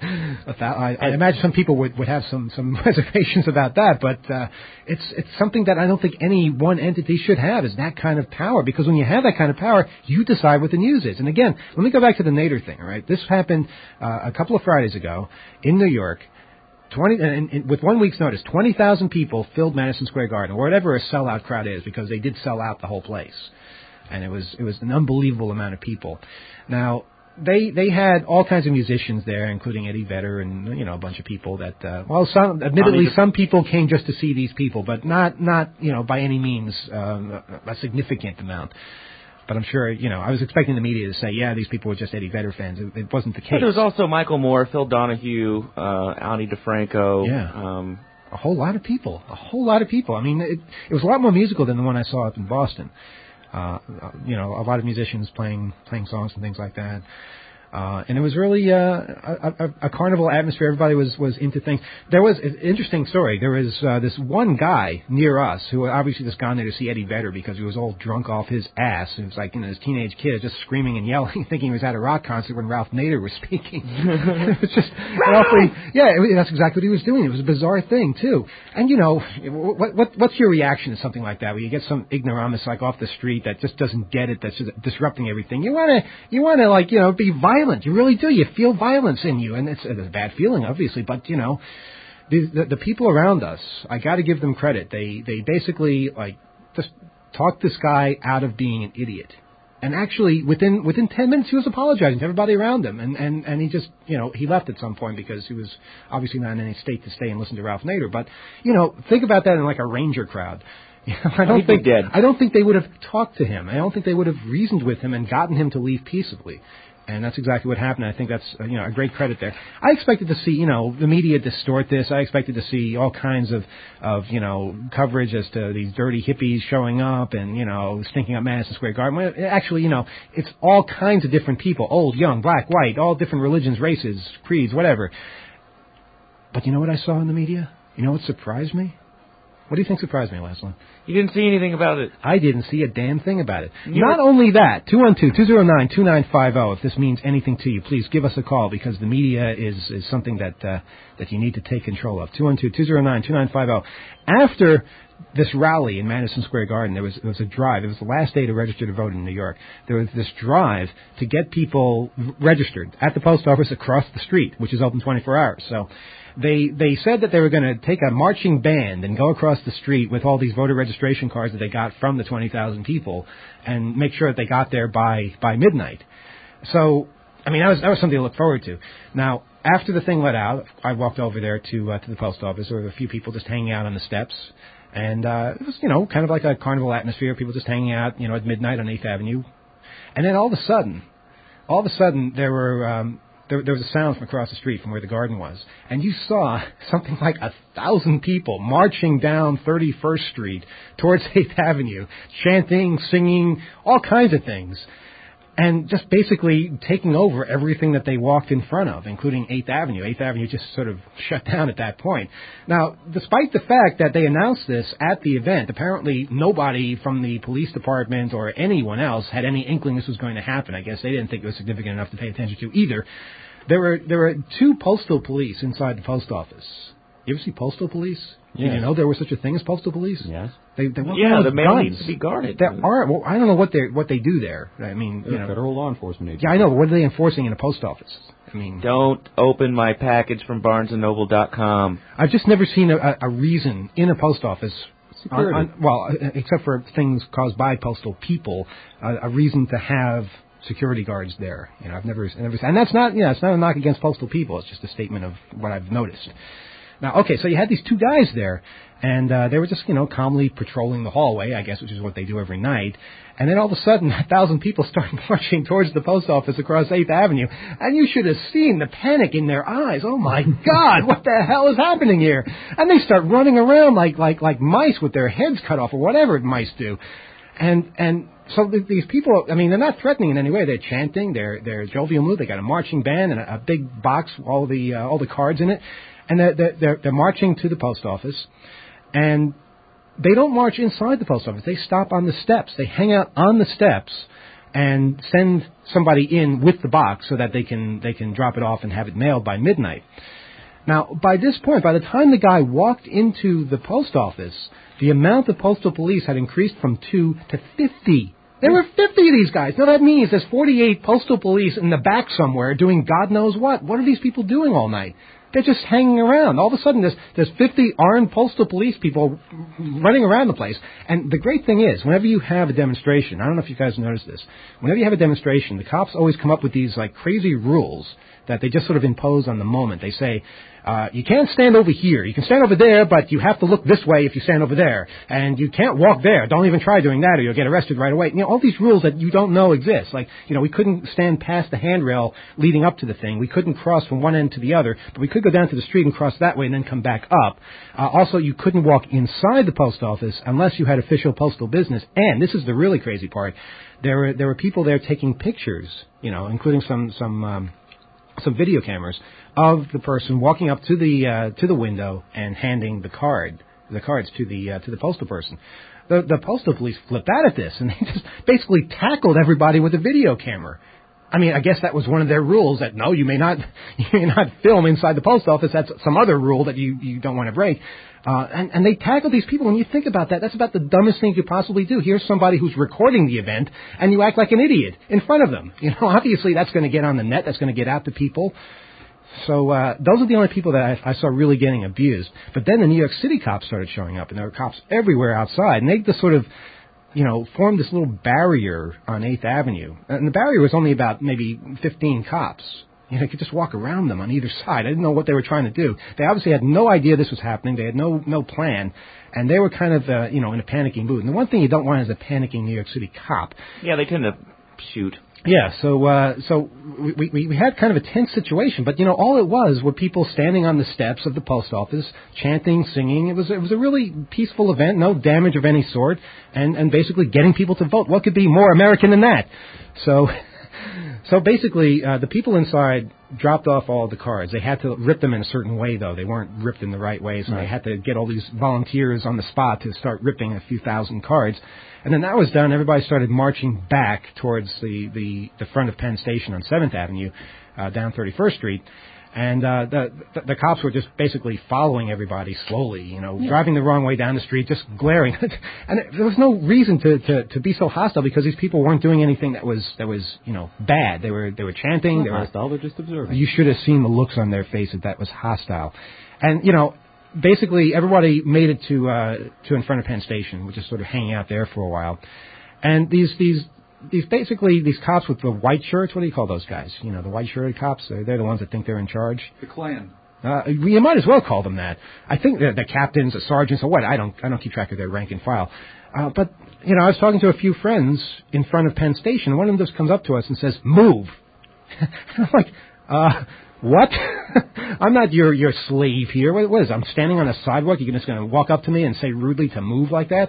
I imagine some people would have some reservations about that, but it's something that I don't think any one entity should have, is that kind of power. Because when you have that kind of power, you decide what the news is. And again, let me go back to the Nader thing. All right, this happened a couple of Fridays ago in New York. With 1 week's notice, 20,000 people filled Madison Square Garden, or whatever a sellout crowd is, because they did sell out the whole place, and it was an unbelievable amount of people. Now, They had all kinds of musicians there, including Eddie Vedder and a bunch of people that some people came just to see these people, but not by any means a significant amount. But I'm sure I was expecting the media to say, yeah, these people were just Eddie Vedder fans. It wasn't the case. But there was also Michael Moore, Phil Donahue, Ani DeFranco. Yeah. A whole lot of people. I mean, it was a lot more musical than the one I saw up in Boston. A lot of musicians playing songs and things like that. And it was really a carnival atmosphere. Everybody was into things. There was an interesting story. There was this one guy near us who obviously just gone there to see Eddie Vedder because he was all drunk off his ass. It was like, his teenage kid just screaming and yelling, thinking he was at a rock concert when Ralph Nader was speaking. It was just awfully, that's exactly what he was doing. It was a bizarre thing, too. And, what's your reaction to something like that, where you get some ignoramus like off the street that just doesn't get it, that's just disrupting everything? You want to be violent. You really do. You feel violence in you, and it's a bad feeling, obviously. But the people around us, I got to give them credit. They basically just talked this guy out of being an idiot. And actually, within 10 minutes, he was apologizing to everybody around him, and he just he left at some point because he was obviously not in any state to stay and listen to Ralph Nader. But think about that in like a Ranger crowd. I don't think they would have talked to him. I don't think they would have reasoned with him and gotten him to leave peaceably. And that's exactly what happened. I think that's a great credit there. I expected to see the media distort this. I expected to see all kinds of coverage as to these dirty hippies showing up and stinking up Madison Square Garden. Well, actually, it's all kinds of different people: old, young, black, white, all different religions, races, creeds, whatever. But you know what I saw in the media? You know what surprised me? What do you think surprised me, Laszlo? You didn't see anything about it. I didn't see a damn thing about it. Not only that, 212-209-2950. If this means anything to you, please give us a call, because the media is something that you need to take control of. 212-209-2950. After this rally in Madison Square Garden, there was a drive. It was the last day to register to vote in New York. There was this drive to get people registered at the post office across the street, which is open 24 hours. So they said that they were going to take a marching band and go across the street with all these voter registration cards that they got from the 20,000 people and make sure that they got there by midnight. So, that was something to look forward to. Now, after the thing let out, I walked over there to the post office. There were a few people just hanging out on the steps. And it was, kind of like a carnival atmosphere, people just hanging out, at midnight on 8th Avenue. And then all of a sudden, there was a sound from across the street from where the garden was. And you saw something like 1,000 people marching down 31st Street towards 8th Avenue, chanting, singing, all kinds of things. And just basically taking over everything that they walked in front of, including 8th Avenue. 8th Avenue just sort of shut down at that point. Now, despite the fact that they announced this at the event, apparently nobody from the police department or anyone else had any inkling this was going to happen. I guess they didn't think it was significant enough to pay attention to either. There were 2 postal police inside the post office. You ever see postal police? Yes. Did you know there was such a thing as postal police? Yes. The mail needs to be guarded. There are. Well, I don't know what they do there. Federal law enforcement agency. Yeah, I know. But what are they enforcing in a post office? Don't open my package from BarnesandNoble.com. I've just never seen a reason in a post office, except for things caused by postal people, a reason to have security guards there. I've never, and that's not, it's not a knock against postal people. It's just a statement of what I've noticed. Now, okay, so you had these 2 guys there, and they were just, calmly patrolling the hallway, I guess, which is what they do every night. And then all of a sudden, 1,000 people start marching towards the post office across 8th Avenue, and you should have seen the panic in their eyes. Oh my God, what the hell is happening here? And they start running around like mice with their heads cut off, or whatever mice do. And so these people, they're not threatening in any way. They're chanting, they're jovial mood. They got a marching band and a big box, all the cards in it. And they're marching to the post office, and they don't march inside the post office. They stop on the steps. They hang out on the steps and send somebody in with the box so that they can drop it off and have it mailed by midnight. Now, by this point, by the time the guy walked into the post office, the amount of postal police had increased from 2 to 50. There were 50 of these guys. Now, that means there's 48 postal police in the back somewhere doing God knows what. What are these people doing all night? They're just hanging around. All of a sudden, there's 50 armed postal police people running around the place. And the great thing is, whenever you have a demonstration, I don't know if you guys noticed this, whenever you have a demonstration, the cops always come up with these crazy rules that they just sort of impose on the moment. They say, you can't stand over here. You can stand over there, but you have to look this way if you stand over there. And you can't walk there. Don't even try doing that or you'll get arrested right away. All these rules that you don't know exist. We couldn't stand past the handrail leading up to the thing. We couldn't cross from one end to the other, but we could go down to the street and cross that way and then come back up. Also, you couldn't walk inside the post office unless you had official postal business. And this is the really crazy part. there were people there taking pictures, including some video cameras of the person walking up to the window and handing the cards to the postal person. The postal police flipped out at this, and they just basically tackled everybody with a video camera. I mean, I guess that was one of their rules, that no, you may not film inside the post office. That's some other rule that you don't want to break. And they tackled these people. When you think about that, that's about the dumbest thing you could possibly do. Here's somebody who's recording the event, and you act like an idiot in front of them. Obviously that's going to get on the net. That's going to get out to people. So those are the only people that I saw really getting abused. But then the New York City cops started showing up, and there were cops everywhere outside. And they just sort of, formed this little barrier on 8th Avenue. And the barrier was only about maybe 15 cops. You could just walk around them on either side. I didn't know what they were trying to do. They obviously had no idea this was happening. They had no plan. And they were kind of, in a panicking mood. And the one thing you don't want is a panicking New York City cop. Yeah, they tend to shoot. Yeah, so we had kind of a tense situation, but all it was were people standing on the steps of the post office, chanting, singing. It was a really peaceful event, no damage of any sort, and basically getting people to vote. What could be more American than that? So basically, the people inside dropped off all the cards. They had to rip them in a certain way, though. They weren't ripped in the right way, so they had to get all these volunteers on the spot to start ripping a few thousand cards. And then that was done. Everybody started marching back towards the front of Penn Station on 7th Avenue, down 31st Street. And the cops were just basically following everybody slowly, driving the wrong way down the street, just glaring. And there was no reason to be so hostile, because these people weren't doing anything that was bad. They were chanting. They were hostile. They're just observing. You should have seen the looks on their faces. That was hostile. And basically everybody made it to in front of Penn Station, which is sort of hanging out there for a while. And these cops with the white shirts, what do you call those guys? The white shirted cops, they're the ones that think they're in charge. The Klan. You might as well call them that. I think the captains, the sergeants, or what, I don't keep track of their rank and file. But I was talking to a few friends in front of Penn Station, and one of them just comes up to us and says, "Move." I'm like, what? I'm not your slave here. What is? I'm standing on a sidewalk. You're just going to walk up to me and say rudely to move like that?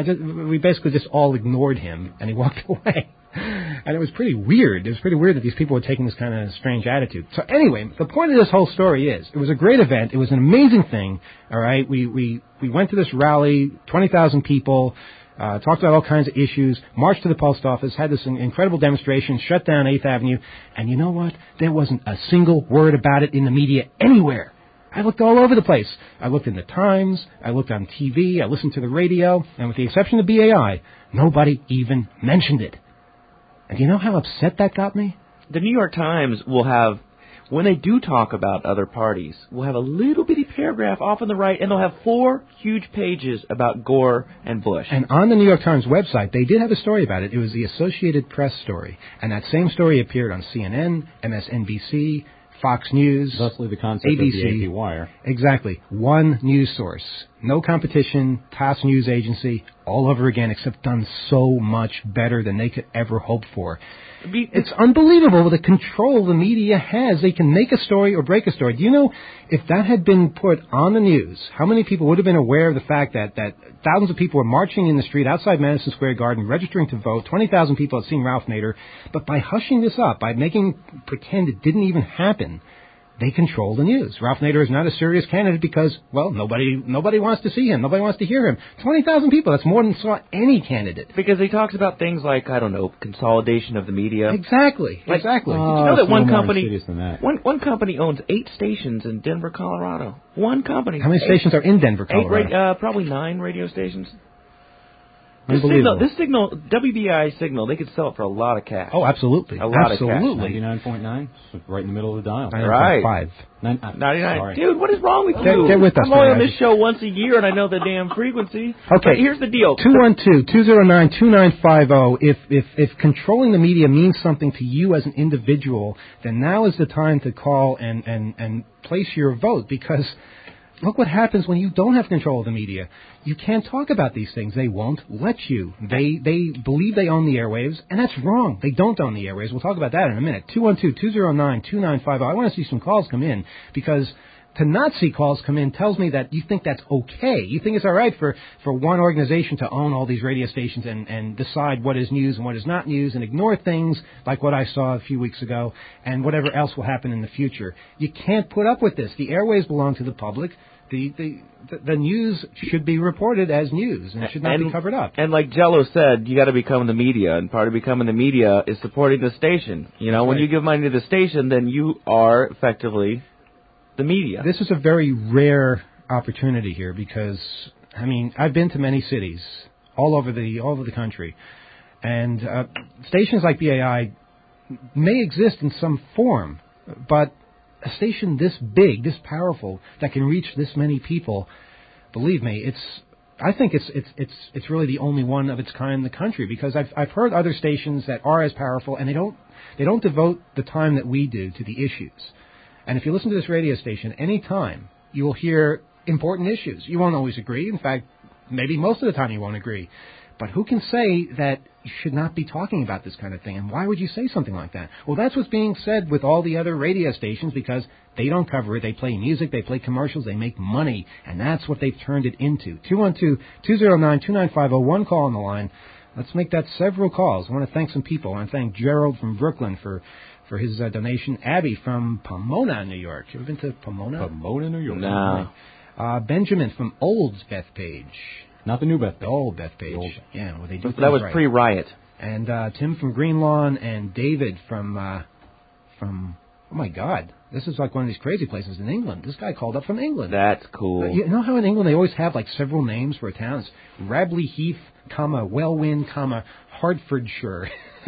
We basically just all ignored him, and he walked away. And it was pretty weird. It was pretty weird that these people were taking this kind of strange attitude. So anyway, the point of this whole story is, it was a great event. It was an amazing thing. All right, we went to this rally, 20,000 people. Talked about all kinds of issues, marched to the post office, had this incredible demonstration, shut down 8th Avenue, and you know what? There wasn't a single word about it in the media anywhere. I looked all over the place. I looked in the Times, I looked on TV, I listened to the radio, and with the exception of BAI, nobody even mentioned it. And do you know how upset that got me? The New York Times will have, when they do talk about other parties, we'll have a little bitty paragraph off on the right, and they'll have 4 huge pages about Gore and Bush. And on the New York Times website, they did have a story about it. It was the Associated Press story. And that same story appeared on CNN, MSNBC, Fox News, thusly the concept ABC. Of the AP Wire. Exactly. One news source. No competition, TASS News Agency, all over again, except done so much better than they could ever hope for. It's unbelievable the control the media has. They can make a story or break a story. Do you know, if that had been put on the news, how many people would have been aware of the fact that thousands of people were marching in the street outside Madison Square Garden, registering to vote, 20,000 people had seen Ralph Nader, but by hushing this up, by making pretend it didn't even happen, they control the news. Ralph Nader is not a serious candidate because, well, nobody wants to see him. Nobody wants to hear him. 20,000 people, that's more than saw any candidate. Because he talks about things like, I don't know, consolidation of the media. Exactly. Like, exactly. Did you know that one company, that. one company owns 8 stations in Denver, Colorado? One company. How many stations are in Denver, Colorado? Probably 9 radio stations. Unbelievable. This signal, WBI signal, they could sell it for a lot of cash. Oh, absolutely. A lot absolutely. of cash. 99.9, right in the middle of the dial. 99.5. 99. Sorry. Dude, what is wrong with you? Get with us, I'm only on man. this show once a year, and I know the damn frequency. Okay. But here's the deal. 212-209-2950. If controlling the media means something to you as an individual, then now is the time to call and place your vote, because look what happens when you don't have control of the media. You can't talk about these things. They won't let you. They believe they own the airwaves, and that's wrong. They don't own the airwaves. We'll talk about that in a minute. 212-209-2950. I want to see some calls come in, because to not see calls come in tells me that you think that's okay. You think it's all right for one organization to own all these radio stations and decide what is news and what is not news and ignore things like what I saw a few weeks ago and whatever else will happen in the future. You can't put up with this. The airways belong to the public. The news should be reported as news and it should not be covered up. And like Jello said, you got to become the media, and part of becoming the media is supporting the station. You know, when you give money to the station, then you are effectively the media. This is a very rare opportunity here because, I mean, I've been to many cities all over the country, and stations like BAI may exist in some form, but a station this big, this powerful, that can reach this many people, believe me, I think it's really the only one of its kind in the country, because I've heard other stations that are as powerful and they don't devote the time that we do to the issues. And if you listen to this radio station any time, you will hear important issues. You won't always agree. In fact, maybe most of the time you won't agree. But who can say that you should not be talking about this kind of thing? And why would you say something like that? Well, that's what's being said with all the other radio stations, because they don't cover it. They play music, they play commercials, they make money, and that's what they've turned it into. 212-209-2950, one call on the line. Let's make that several calls. I want to thank some people. I want to thank Gerald from Brooklyn for his donation. Abby from Pomona, New York. You ever been to Pomona? Pomona, New York. No. Benjamin from Old Bethpage. Not the new Bethpage. The old Bethpage. Yeah, well, they do That was right. pre-riot. And Tim from Green Lawn, and David from oh my God, this is like one of these crazy places in England. This guy called up from England. That's cool. You know how in England they always have like several names for a town? It's Rabley Heath, Welwyn, Hertfordshire.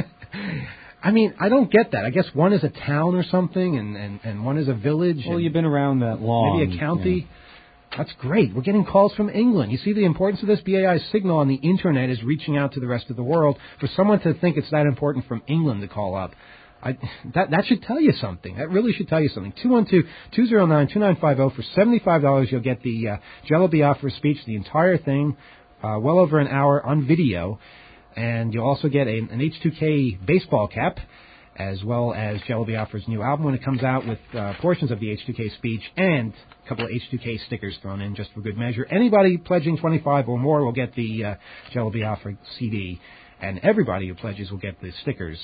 I mean, I don't get that. I guess one is a town or something, and one is a village. Well, you've been around that long. Maybe a county. Yeah. That's great. We're getting calls from England. You see the importance of this? BAI signal on the Internet is reaching out to the rest of the world. For someone to think it's that important from England to call up, that should tell you something. That really should tell you something. 212-209-2950. For $75, you'll get the Jello Biafra speech, the entire thing, well over an hour on video. And you'll also get an H2K baseball cap, as well as Jello Biafra's new album when it comes out, with portions of the H2K speech and a couple of H2K stickers thrown in just for good measure. Anybody pledging $25 or more will get the Jello Biafra CD, and everybody who pledges will get the stickers.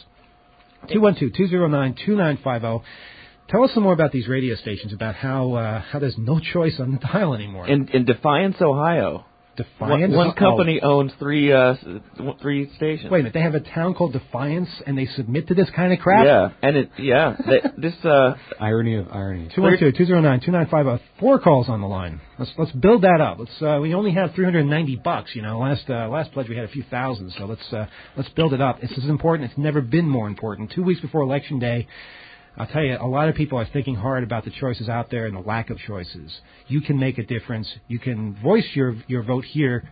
212-209-2950. Tell us some more about these radio stations, about how there's no choice on the dial anymore. In Defiance, Ohio. Defiance? One company owns three stations. Wait a minute, they have a town called Defiance, and they submit to this kind of crap? Yeah, this irony of irony. 212-209-2950. 4 calls on the line. Let's build that up. We only have $390. You know, last pledge we had a few thousand, so let's build it up. This is important. It's never been more important. 2 weeks before Election Day, I'll tell you, a lot of people are thinking hard about the choices out there and the lack of choices. You can make a difference. You can voice your vote here.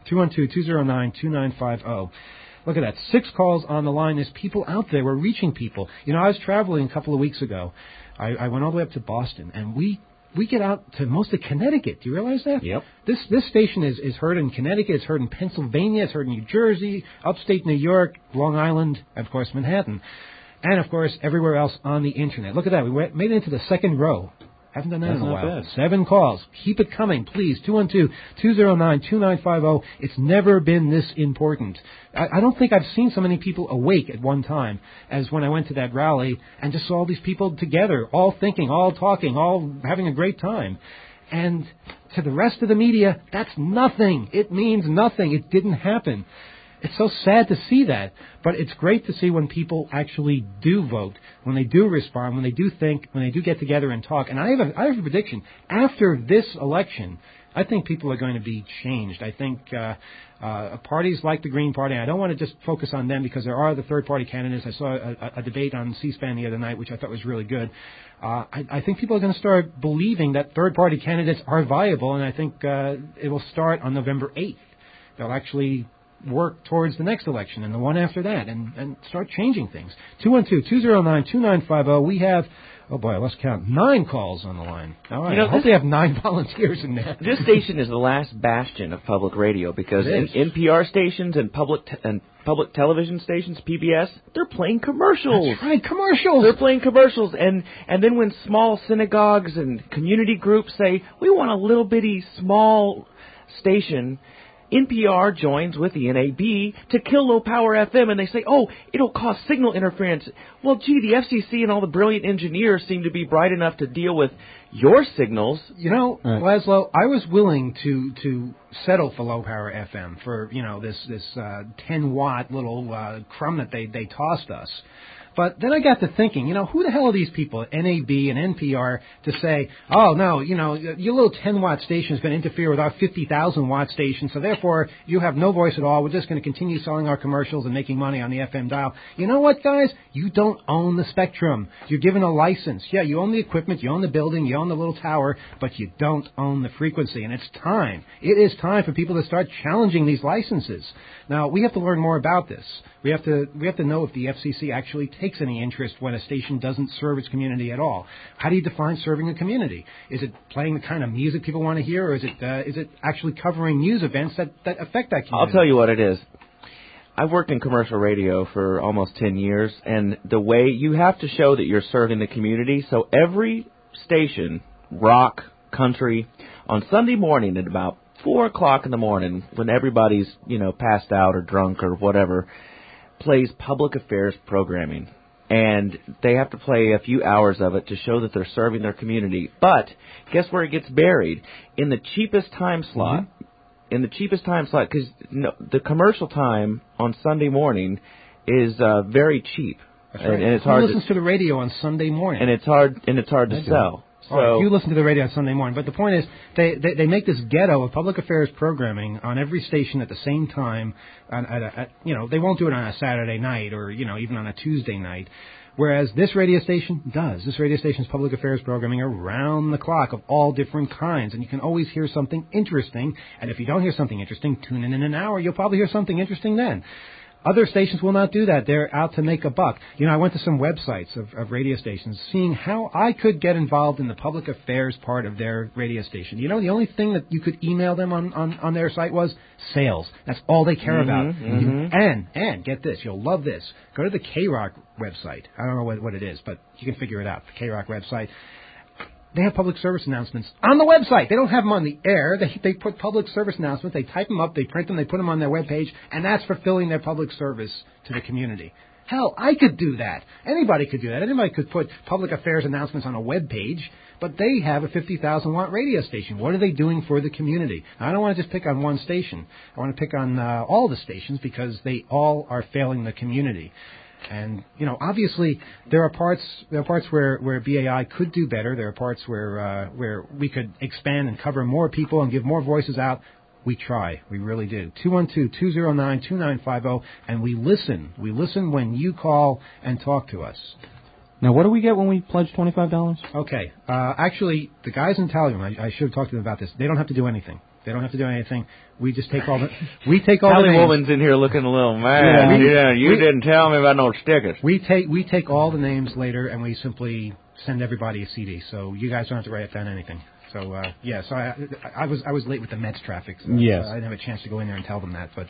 212-209-2950. Look at that. 6 calls on the line. There's people out there. We're reaching people. You know, I was traveling a couple of weeks ago. I went all the way up to Boston, and we get out to most of Connecticut. Do you realize that? Yep. This station is heard in Connecticut. It's heard in Pennsylvania. It's heard in New Jersey, upstate New York, Long Island, and, of course, Manhattan. And, of course, everywhere else on the Internet. Look at that. We made it into the second row. Haven't done that in a while. Bad. 7 calls. Keep it coming, please. 212-209-2950. It's never been this important. I don't think I've seen so many people awake at one time as when I went to that rally and just saw all these people together, all thinking, all talking, all having a great time. And to the rest of the media, that's nothing. It means nothing. It didn't happen. It's so sad to see that, but it's great to see when people actually do vote, when they do respond, when they do think, when they do get together and talk. And I have a prediction. After this election, I think people are going to be changed. I think parties like the Green Party, and I don't want to just focus on them because there are the third-party candidates. I saw a debate on C-SPAN the other night, which I thought was really good. I think people are going to start believing that third-party candidates are viable, and I think it will start on November 8th. They'll actually work towards the next election and the one after that and start changing things. 212-209-2950. We have Oh, boy, I lost count. 9 calls on the line. All right. You know, I hope they have 9 volunteers in there. This station is the last bastion of public radio because NPR stations and public television stations, PBS, they're playing commercials. That's right, commercials. They're playing commercials, and then when small synagogues and community groups say, we want a little bitty small station, NPR joins with the NAB to kill low-power FM, and they say, oh, it'll cause signal interference. Well, gee, the FCC and all the brilliant engineers seem to be bright enough to deal with your signals. You know, Laszlo, I was willing to settle for low-power FM for, you know, this 10-watt little crumb that they tossed us. But then I got to thinking, you know, who the hell are these people at NAB and NPR to say, oh, no, you know, your little 10-watt station is going to interfere with our 50,000-watt station, so therefore you have no voice at all. We're just going to continue selling our commercials and making money on the FM dial. You know what, guys? You don't own the spectrum. You're given a license. Yeah, you own the equipment, you own the building, you own the little tower, but you don't own the frequency. And it's time. It is time for people to start challenging these licenses. Now, we have to learn more about this. We have to know if the FCC actually takes any interest when a station doesn't serve its community at all. How do you define serving a community? Is it playing the kind of music people want to hear, or is it actually covering news events that affect that community? I'll tell you what it is. I've worked in commercial radio for almost 10 years, and the way you have to show that you're serving the community, so every station, rock, country, on Sunday morning at about 4 o'clock in the morning, when everybody's, you know, passed out or drunk or whatever, plays public affairs programming. And they have to play a few hours of it to show that they're serving their community. But guess where it gets buried? In the cheapest time slot. Mm-hmm. In the cheapest time slot, because the commercial time on Sunday morning is very cheap. That's right. And it's hard. Who listens to the radio on Sunday morning? And it's hard to sell. So right, you listen to the radio on Sunday morning, but the point is they make this ghetto of public affairs programming on every station at the same time. You know, they won't do it on a Saturday night or, you know, even on a Tuesday night. Whereas this radio station does. This radio station's public affairs programming around the clock of all different kinds, and you can always hear something interesting. And if you don't hear something interesting, tune in an hour. You'll probably hear something interesting then. Other stations will not do that. They're out to make a buck. You know, I went to some websites of radio stations seeing how I could get involved in the public affairs part of their radio station. You know, the only thing that you could email them on their site was sales. That's all they care about. Mm-hmm. And get this, you'll love this. Go to the K-Rock website. I don't know what it is, but you can figure it out. The K-Rock website. They have public service announcements on the website. They don't have them on the air. They put public service announcements. They type them up. They print them. They put them on their webpage, and that's fulfilling their public service to the community. Hell, I could do that. Anybody could do that. Anybody could put public affairs announcements on a web page, but they have a 50,000-watt radio station. What are they doing for the community? I don't want to just pick on one station. I want to pick on all the stations because they all are failing the community. And, you know, obviously there are parts where BAI could do better. There are parts where we could expand and cover more people and give more voices out. We try. We really do. 212-209-2950, and we listen. We listen when you call and talk to us. Now, what do we get when we pledge $25? Okay. Actually, the guys in Tallywoman, I should have talked to them about this. They don't have to do anything. They don't have to do anything. We just take all the names. Tallywoman's in here looking a little mad. You didn't tell me about no stickers. We take all the names later, and we simply send everybody a CD. So you guys don't have to write down anything. So so I was late with the Mets traffic. So, yes. I didn't have a chance to go in there and tell them that. But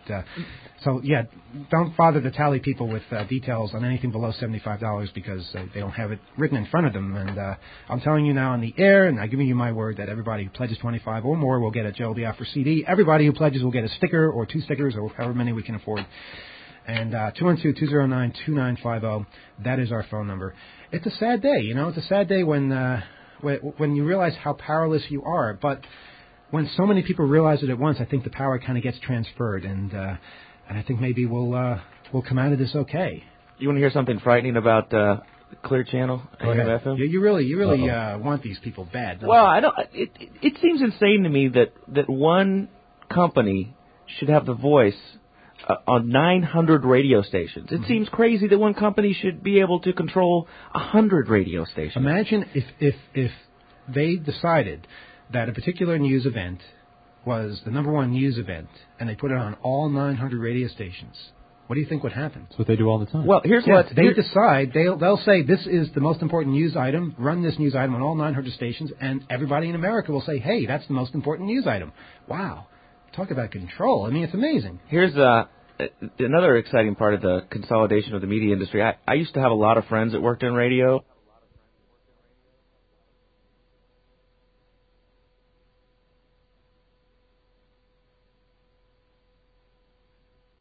don't bother the Tally people with details on anything below $75 because they don't have it written in front of them. And I'm telling you now on the air, and I'm giving you my word that everybody who pledges $25 or more will get a Joe Biafra CD. Everybody who pledges will get a sticker or 2 stickers or however many we can afford. And 212-209-2950. That is our phone number. It's a sad day, you know. It's a sad day when you realize how powerless you are. But when so many people realize it at once, I think the power kind of gets transferred, and I think maybe we'll come out of this okay. You want to hear something frightening about Clear Channel FM? You really want these people bad. Well, I don't. It seems insane to me that one company should have the voice on 900 radio stations. It seems crazy that one company should be able to control 100 radio stations. Imagine if they decided that a particular news event was the number one news event, and they put it on all 900 radio stations. What do you think would happen? That's what they do all the time. Well, here's Yeah, what they decide. They'll say this is the most important news item. Run this news item on all 900 stations, and everybody in America will say, "Hey, that's the most important news item." Wow, talk about control. I mean, it's amazing. Here's another exciting part of the consolidation of the media industry. I used to have a lot of friends that worked in radio,